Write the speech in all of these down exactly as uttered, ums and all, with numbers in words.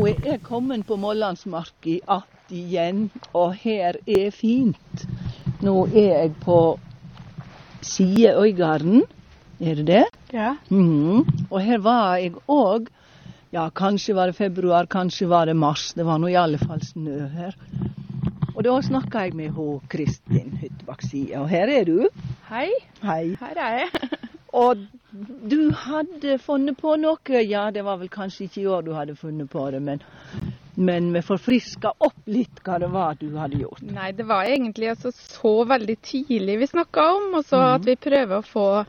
er jeg kommet på Målandsmarka att igjen, og her er fint. Nå er jeg på Sideøygarden, er det det? Ja. Mm. Og her var jeg òg, ja, kanskje var det februar, kanskje var det mars, det var nå i alle fall snø her. Og da snakket jeg med ho Kristin Hyttebakk Side, og her er du. Hei, Hei. her er jeg. Og du hadde funnet på noe, ja, det var vel kanskje ikke i år du hadde funnet på det, men, men vi forfrisket opp litt hva det var du hadde gjort. Nei, det var egentlig altså så veldig tidlig vi snakket om, og så mm. at vi prøver å få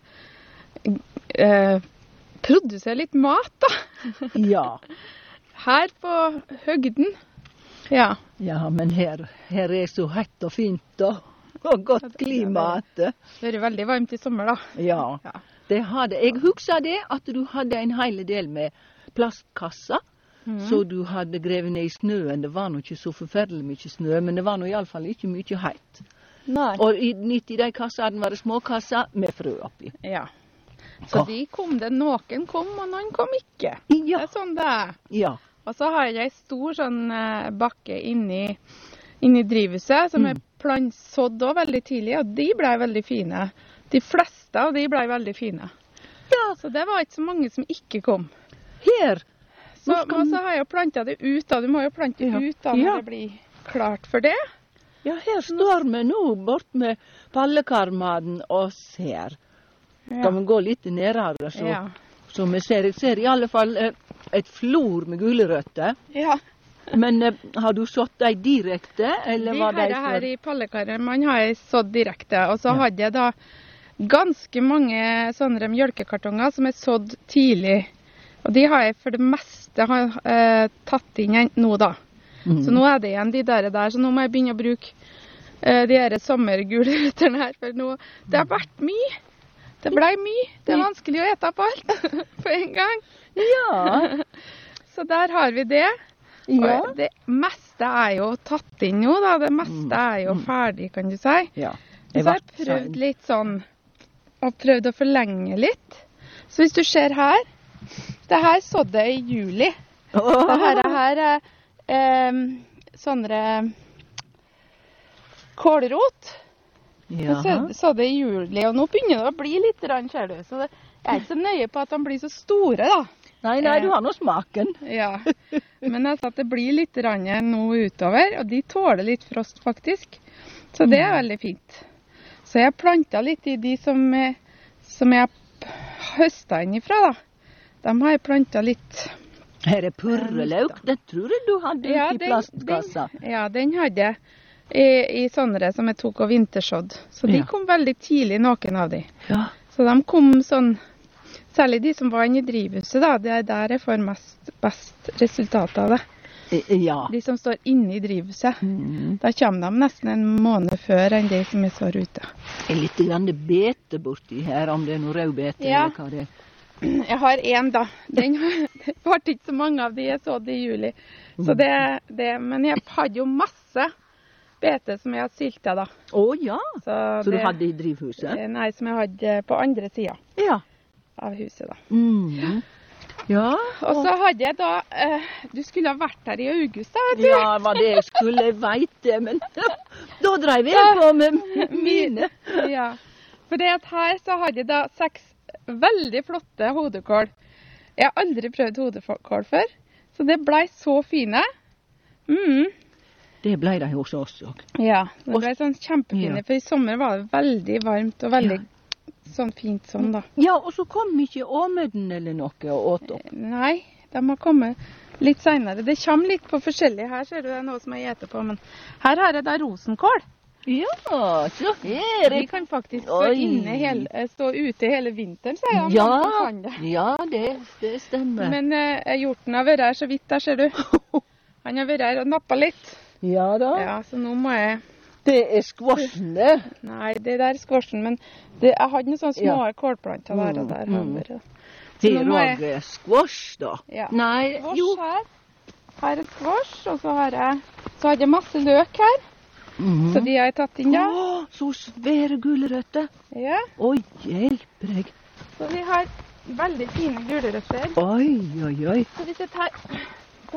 eh, produsere litt mat da. Ja. Her på høgden. Ja. Ja, men her, her er så hett og fint da, og godt klima. Det er veldig varmt i sommer da. Ja, ja. Det hadde. Jeg husker det at du hadde en hel del med plastkasser, mm. så du hadde grevet ned i snøen. Det var nå ikke så forferdelig mye snø, men det var nå i alle fall ikke mye heit. Nei. Og i, i de kassene var det små kasser med frø oppi. Ja. Så de kom det, noen kom, og noen kom ikke. Ja. Det er sånn det er. Ja. Og så har jeg en stor sånn bakke inni, inni drivhuset, som er plantsådd også veldig tidlig, og de ble veldig fine. De fleste av de ble veldig fine. Ja. Så det var ikke så mange som ikke kom. Her. Så, og så har jeg jo plantet det ut da. Du må jo plante det ja. ut da når ja. det blir klart for det. Ja, her står vi nå bort med pallekarmaden og ser. Ja. Kan vi gå litt nærmere, så, ja. så vi ser, jeg ser i alle fall eh, et flor med gulrøtter. Ja. Men eh, har du sådd deg direkte, eller de var det her, her i pallekarren, man har jeg sådd direkte, og så ja. hadde jeg da ganske mange sånne mjølkekartonger som er sådd tidlig. Og de har jeg for det meste har, eh, tatt inn nå da. Mm. Så nå er det igjen de der, der, så nå må jeg begynne å bruke eh, de her sommergulrøtterne her, for nå, det har vært mye. Det ble mye. Det er vanskelig å ete på alt på en gang. Ja. Så der har vi det. Ja. Og det meste er jo tatt inn nå da. Det meste er jo ferdig, kan du si. Ja. Så jeg har prøvd litt sånn, og prøvd å forlenge litt. Så hvis du ser her, det her sådde jeg i juli. Oh. Det her, her er eh, sånne kålrot. Ja. Så, så det i juli, og nå begynner det å bli litt rann, ser du. Så det, jeg er ikke så nøye på at de blir så store, da. Nei, nei, du har nå smaken. Ja, men altså at det blir litt rann nå utover, og de tåler litt frost, faktisk. Så det er veldig fint. Så jeg plantet litt i de som, som jeg høstet inn ifra, da. De har jeg plantet litt. Her er purreløk, det tror jeg du hadde ja, ut i plastkassa. Den, ja, den hadde jeg. I, i sånne som jeg tok av vintersådd. Så de ja. kom veldig tidlig, noen av de. Ja. Så de kom sånn, særlig de som var inne i drivhuset da, det er der jeg får mest, best resultat av det. Ja. De som står inne i drivhuset. Mm. Da kommer de nesten en måned før enn de som er så ute. Det er litt grann bete borti her, om det er noe rød bete ja. eller hva det er. Jeg har en da. Den var ikke så mange av de jeg sådd i juli. Så det, det, men jeg hadde jo masse bete som jeg hadde syltet da. Å oh, ja, så, så det, du hadde i drivhuset? Nei, som jeg hadde på andre siden ja. av huset da. Mm. Ja. Og så hadde jeg da, eh, du skulle ha vært her i august da, vet du? Ja, hva det jeg skulle, jeg vet det, men da drev jeg på med mine. Ja, for det at her så hadde jeg da seks veldig flotte hodekål. Jeg har aldri prøvd hodekål før, så det ble så fine. Mhm. Det ble det hos oss også. Ja, det ble sånn kjempefine, ja. For i sommer var det veldig varmt og veldig ja. sånn fint sånn da. Ja, og så kom ikke åmøden eller noe og åt opp. Nei, de må komme litt senere. Det kommer litt på forskjellig. Her ser du det er noe som jeg gjeter på, men her har jeg da rosenkål. Ja, så her. De kan faktisk stå, inne hele, stå ute hele vinteren, sier jeg. Ja, det. ja det, det stemmer. Men eh, hjorten har vært her så vidt der, ser du. Han har vært her og nappet litt. Ja da. Ja, så nå må jeg... Det er squashen det. Nei, det der er squashen, men det, jeg hadde noen sånne små ja. kålplanter der og der. Mm. Det er også jeg... squash da. Ja. Nei, squash jo. Her. Her er squash, og så har jeg, så hadde jeg masse løk her. Mm. Så de har jeg tatt inn da. Åh, så svære gulrøtter. Ja. Oi, hjelper jeg. Så vi har veldig fine gulrøtter. Oi, oi, oi. Så hvis jeg tar... Så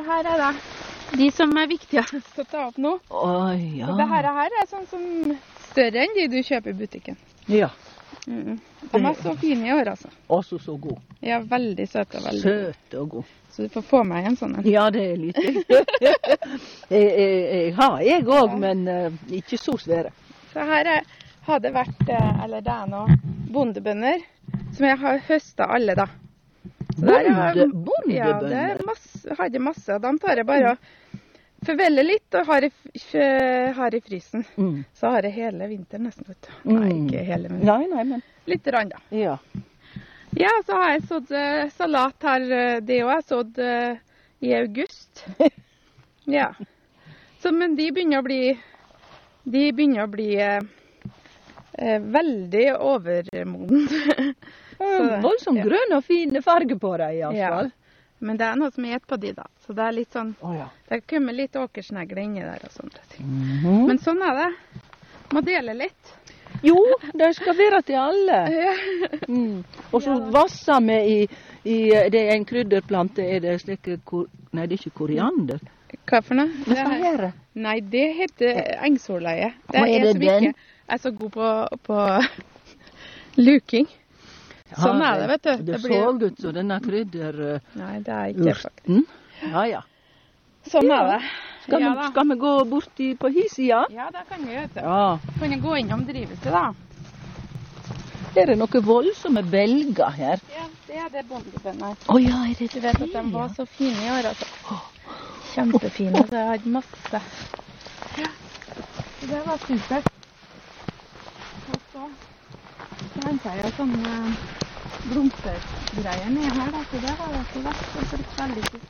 her er det de som er viktigst å ta opp nå. Å, ja. Så det her, her er sånn som større enn de du kjøper i butikken. Ja. Mm. De er så fine i år, altså. Også så god. Ja, veldig søte og veldig. Søte og god. Så du får få meg en sånn. Ja, det er litt. jeg, jeg, jeg har jeg også, Ja. men uh, ikke så svære. Så her er, har det vært, eh, eller det er noen bondebønder, som jeg har høstet alle da. Så der er- Bonde, Ja, det bondebønder? er masse, har jeg masse, og de tar jeg bare og forveller litt og har i, f- har i frysen. Mm. Så har jeg hele vinteren nesten, vet du. Nei, Mm. ikke hele, men Nei, nei, men litt rann da. ja. Ja, så har jeg sådd eh, salat her, eh, det også jeg sådd eh, i august. Ja. Så, men de begynner å bli, de begynner å bli eh, eh, veldig overmoden. Så- Voldsomt ja. grønn og fin farge på deg, i hvert Ja. fall. Men det er noe som er på de da, så det er litt sånn, Å, ja. det kommer litt åkersnegle inni der og sånne ting. Mhm. Men sånn er det. Må dele litt. Jo, det skal være til alle. Ja. Mm. Og så Ja da. vasser vi i, i Det er en krydderplante. Er det slike kor... Nei, det er ikke koriander. Hva for noe? Hva skal Det- være? Nei, det heter engsolleie. Det Å, er er det som den? ikke er så god på, på luking. Sånn Ja, er det, vet du. Det, Det blir- så ut som denne krydderurten. Nei, det er ikke det faktisk. Ja, ja. Sånn Ja. er det. Skal, ja, vi, da. skal vi gå bort i, på hi sida? Ja, det kan vi, vet du. Ja. Kan jeg gå innom drivhuset da? Er det noe voldsomme belger her? Ja, det er det bondebønder. Å ja, er det Du vet at de var så fine i år, altså. Kjempefine, så jeg hadde masse. Ja, så det var supert. Og så hentet jeg sånne blomstergreier ned her, da, så det var også vært det blitt veldig fint.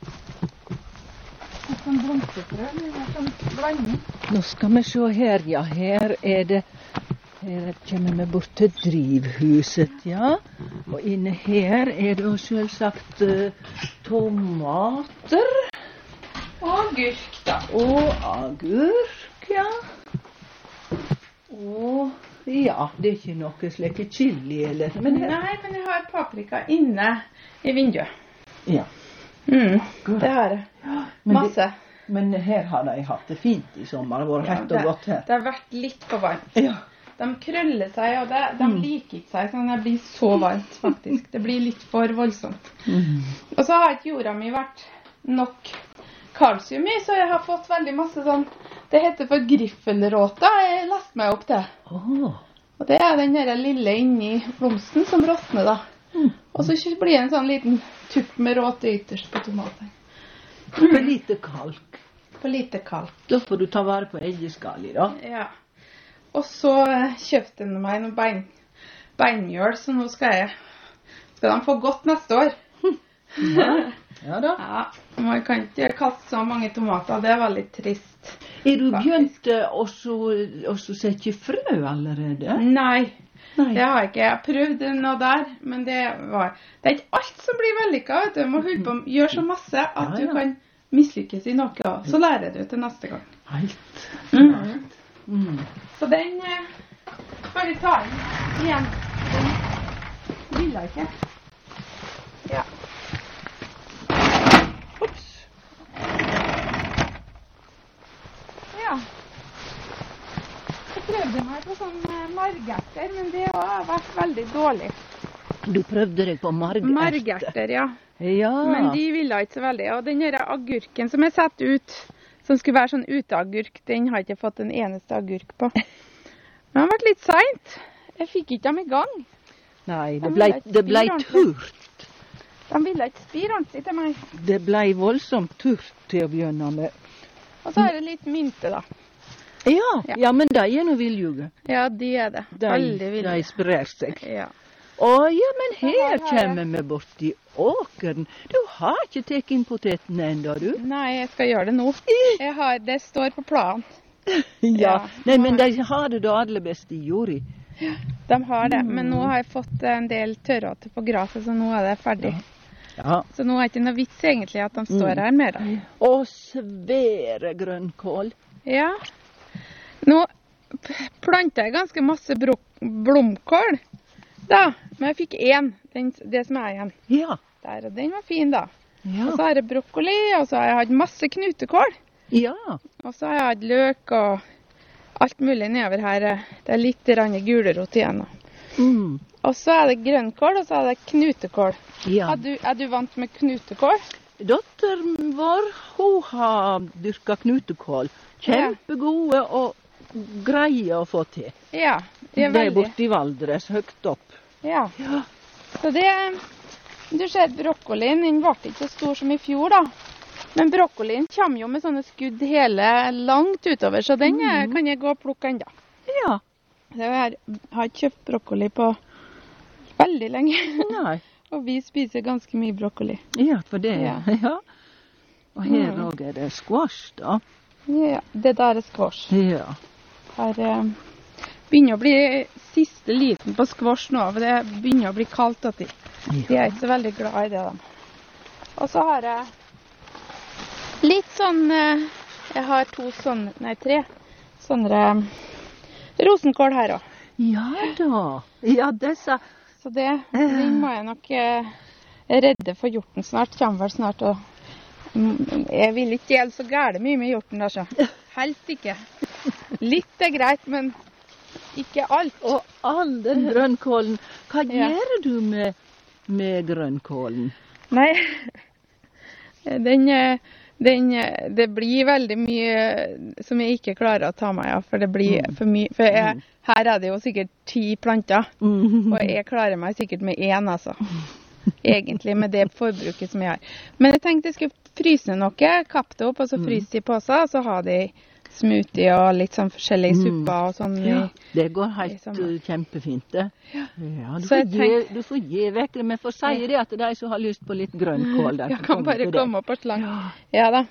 Og sånn blomsterfrø, det var sånn blanding. Nå skal vi se her, ja. Her er det Her kommer vi bort til drivhuset, ja. Og inne her er det jo selvsagt uh, tomater Og agurk, da. og agurk, ja. Og ja, det er ikke noe slike chili eller men her, Nei, men jeg har paprika inne i vinduet. ja. Mm, det har jeg. Men, Masse. det, men her har de hatt det fint i sommer. Det har vært hett og det, godt her. det har vært litt for varmt. Ja. De krøller seg, og det, de Mm. liker ikke seg sånn det blir så varmt, faktisk. Det blir litt for voldsomt. Mm. Og så har ikke jorda mi vært nok kalsium i, så jeg har fått veldig masse sånn, det heter for griffelråta, jeg leste meg opp til. Åh. Og det er den der lille inni blomsten som råtner da. Mm. Og så blir det en sånn liten tupp med råte ytterst på tomaten. For lite kalk. For lite kalk. Da får du ta vare på eggeskall i, da. Ja. Og så eh, kjøpte jeg meg noen bein, beinmjøl, så nå skal jeg, skal de få godt neste år. Ja, ja da. Ja, man kan ikke kaste så mange tomater, det var litt trist. Er du Faktisk. begynt eh, å så- å så sette frø allerede? Nei, Nei. det har jeg ikke. Jeg har prøvd noe der, men det var, det er ikke alt som blir vellykket, vet du. Du må holde på å gjøre så masse at Ja, du ja. kan mislykkes i noe, og så lærer du til neste gang. Helt. Mm. Mm. Så den eh, skal vi ta inn igjen. Den vil jeg ikke. Ja. Ops. Ja. Jeg prøvde meg på sånn eh, margerter, men det har vært veldig dårlig. Du prøvde deg på margerter. Margerter, ja. Ja. Men de ville ikke så veldig. Og den her agurken som jeg satte ut, som skulle være sånn uteagurk, den har jeg ikke fått en eneste agurk på. Men den ble litt sent. Jeg fikk ikke dem i gang. Nei, det De ble, ville ikke det ble spire ordentlig. turt. De ville ikke spire ordentlig til meg. Det ble voldsomt turt til å begynne med. Og så er det litt mynte, da. Ja, Ja. ja men de er nå viljuge. Ja, de er det. De, Veldig de ville. sprer seg. Ja. Å ja, men Så her her har jeg- kommer vi bort i åkeren. Du har ikke tatt inn potetene ennå, du? Nei, jeg skal gjøre det nå. Jeg har, det står på planen. Ja. Nei, men de har det da aller best i jorda. De har det, men nå har jeg fått en del tørråter på gresset, så nå er det ferdig. Ja. Så nå er det ikke noe vits egentlig at de står her mer. Da. Og svære grønnkål. Ja. Nå p- plantet jeg ganske masse bro- blomkål, da. Men jeg fikk én, den, det som er igjen Ja. der, og den var fin da. Ja. Og så har jeg brokkoli, og så har jeg hatt masse knutekål. Ja. Og så har jeg hatt løk og alt mulig nedover her. Det er litt rann gulrot igjen. Mm. Og så er det grønnkål, og så er det knutekål. Ja. Er du, er du vant med knutekål? Dotteren vår, hun har dyrka knutekål. Kjempegode og greie å få til. Ja, de er Det er veldig. borte i Valdres, høyt opp. Ja. Ja. Så det, du ser brokkolien, den ble ikke så stor som i fjor da. Men brokkolien kommer jo med sånne skudd hele langt utover, så den eh, kan jeg gå og plukke enda. Ja. Jeg har, har ikke kjøpt brokkoli på veldig lenge. Nei. Og vi spiser ganske mye brokkoli. Ja, for det. Ja. Ja. Og her Mm. òg er det squash, da. Ja, det der er squash. Ja. Her eh, begynner å bli siste liten på squash nå, for det begynner å bli kaldt at de. De er ikke så veldig glad i det, da. Og så har jeg litt sånn, eh, jeg har to sånne, nei tre, sånne rosenkål her også. Ja da. Ja, disse. Så det, den må jeg nok eh, redde for hjorten snart, kommer vel snart. Og, mm, jeg vil ikke dele så gærent mye med hjorten der, så. Helst ikke. Litt er greit, men ikke alt. Og all den grønnkålen. Hva Ja. gjør du med, med grønnkålen? Nei, den, eh, den, eh, det blir veldig mye som jeg ikke klarer å ta meg av, for det blir for mye. For jeg, her er det jo sikkert ti planter, og jeg klarer meg sikkert med én, altså. Egentlig, med det forbruket som jeg har. Men jeg tenkte jeg skulle fryse noe, kappe det opp, og så fryse det i poser, og så ha det i smoothie og litt sånn forskjellige supper og sånn. Ja, i- det går helt liksom. uh, kjempefint, det. Ja. Ja, du, Så får jeg gi, tenk- du får gi vekk det, men får si det at de som har lyst på litt grønnkål der. Jeg kan komme bare til det. komme opp og slange. Ja da.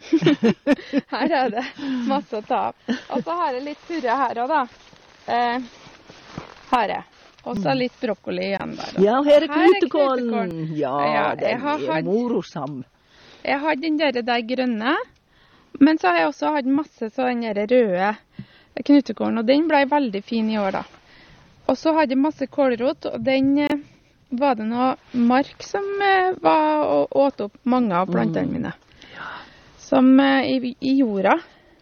Her er det masse å ta av. Og så har jeg litt purre her også da. Eh, har jeg. Og så litt brokkoli igjen der. Da. Ja, her er Her er knutekålen. knutekålen. Ja, Ja, jeg den har er hatt- morosam. Jeg har den der, der grønne, men så har jeg også hatt masse sånn der røde knutekålen, og den ble veldig fin i år da. Og så hadde jeg masse kålrot, og den eh, var det noe mark som eh, var og åt opp mange av plantene mine. Som eh, i, i jorda.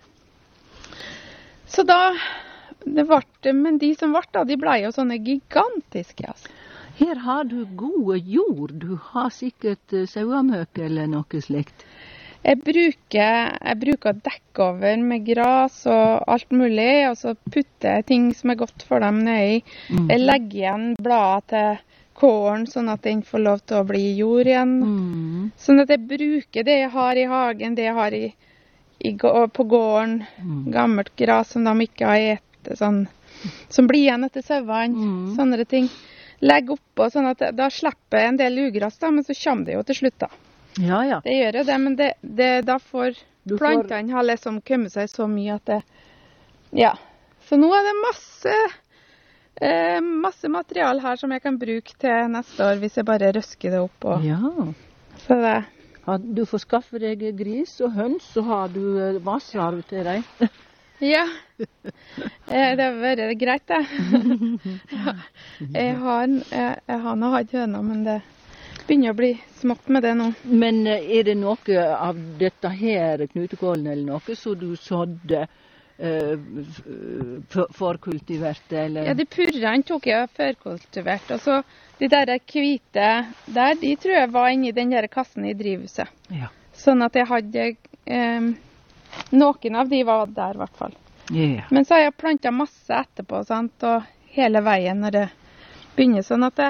Så da, det ble, men de som ble da, de ble jo sånne gigantiske, altså. Her har du gode jord. Du har sikkert uh, sauemøk eller noe slikt. Jeg bruker, jeg bruker å dekke over med gras og alt mulig, og så putter jeg ting som er godt for dem nedi. Mm. Jeg legger igjen bladet til kålen, sånn at den får lov til å bli jord igjen. Mm. Sånn at jeg bruker det jeg har i hagen, det jeg har i, i, gå- på gården. Mm. Gammelt gras som de ikke har etet, sånn, som blir igjen etter sauene, Mm. sånne ting. Legg oppå, sånn at da slipper jeg en del ugras da, men så kommer det jo til slutt da. Ja, ja. Det gjør jo det, men det, det, da får Du får- plantene har liksom kommet seg så mye at det, ja. Så nå er det masse, eh, masse material her som jeg kan bruke til neste år, hvis jeg bare røsker det opp. Og, Ja. så det, Ja, du får skaffe deg gris og høns, så har du uh, vassarv til deg. ja, eh, det har vært greit det. ja. Jeg har, jeg, jeg har nå hatt høner, men det begynner å bli smått med det nå. Men uh, er det noe av dette her, knutekålen eller noe, så du sådde uh, f- forkultiverte, eller? Ja, de purrene tok jeg førkultivert, og så de der hvite der, de tror jeg var inni den der kassen i drivhuset. Ja. Sånn at jeg hadde, eh, noen av de var der i hvert fall. Ja. Men så har jeg plantet masse etterpå, sant, og hele veien når det begynner sånn at det,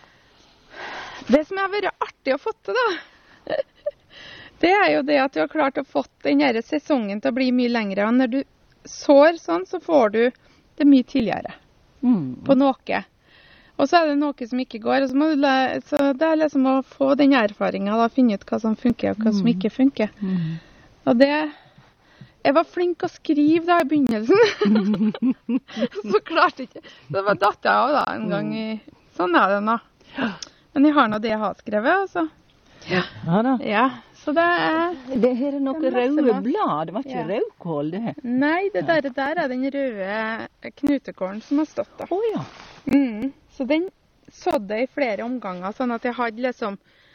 det som har vært artig å få til da, det er jo det at du har klart å få den her sesongen til å bli mye lengre, og når du sår sånn, så får du det mye tidligere Mm. på noe. Og så er det noe som ikke går, og så, må du la, så det er liksom å få den erfaringen, da, finne ut hva som funker og hva som ikke funker. Mm. Og det, jeg var flink å skrive da i begynnelsen, så klarte jeg ikke, så var datt jeg av da en gang i, sånn er det nå. Men jeg har nå det jeg har skrevet, altså. Ja da. Ja, så det er, Det her er noe Det er masse røde mat. blad, det var ikke Ja. rødkål det her. nei, det der, der er den røde knutekålen som har stått da. Åja. Mm. Så den sådde jeg i flere omganger, sånn at jeg hadde liksom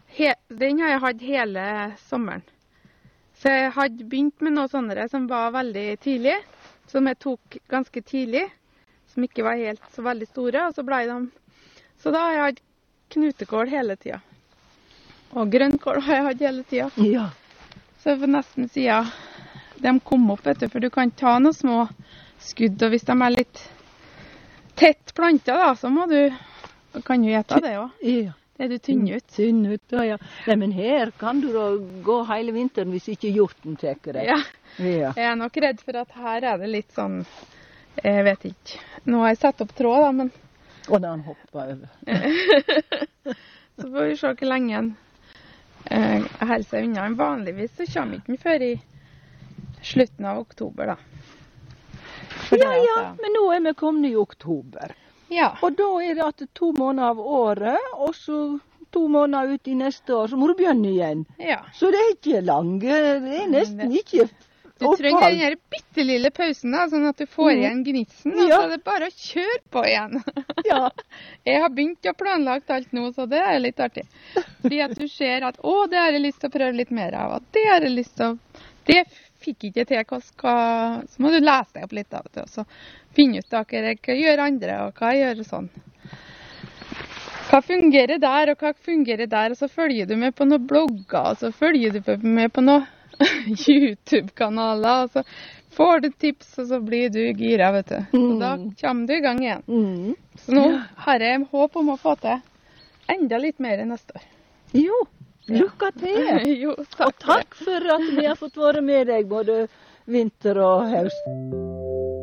He, den har jeg hatt hele sommeren. Så jeg hadde begynt med noe sånne som var veldig tidlig, som jeg tok ganske tidlig, som ikke var helt så veldig store, og så ble de... Så da har jeg hatt knutekål hele tiden. Og grønnkål har jeg hatt hele tiden. Ja. Så jeg får nesten si ja, de kom opp, vet du, for du kan ta noen små skudd, og hvis de er litt tett plantet da, så må du, kan du gjette det også. Ja. Det er du tynn ut. Tynn ut, ja, ja. Nei, men her kan du da gå hele vinteren hvis ikke hjorten teker deg. Ja. Ja. Jeg er nok redd for at her er det litt sånn, jeg vet ikke. Nå har jeg satt opp tråd da, men... Og da han hopper over. Så får vi se hvor lenge han eh, holder seg unna. Men vanligvis så kommer ikke den før i slutten av oktober da. For Ja, det ja, at, men nå er vi kommet i oktober. Ja. Og da er det at to måneder av året, og så to måneder ut i neste år, så må du begynne igjen. Ja. Så det er ikke lange, det er nesten ikke Du trenger den her bittelille pausen da, sånn at du får igjen gnitsen, og Ja. så er det bare å kjøre på igjen. Ja. Jeg har begynt å planlagt alt nå, så det er litt artig. Fordi at du ser at, å, det har jeg lyst til å prøve litt mer av, og det har jeg lyst til å... Det fikk ikke til, hva skal... Så må du lese deg opp litt av det, og så finne ut da, hva gjør andre, og hva gjør sånn. Hva fungerer der, og hva fungerer der, og så følger du med på noen blogger, og så følger du med på noen YouTube-kanaler, og så får du tips, og så blir du gira, vet du. Så da kommer du i gang igjen. Mm. Så nå har jeg håp om å få til enda litt mer enn neste år. Jo, lykke til. Jo, Og takk for at vi har fått være med deg både vinter og høst.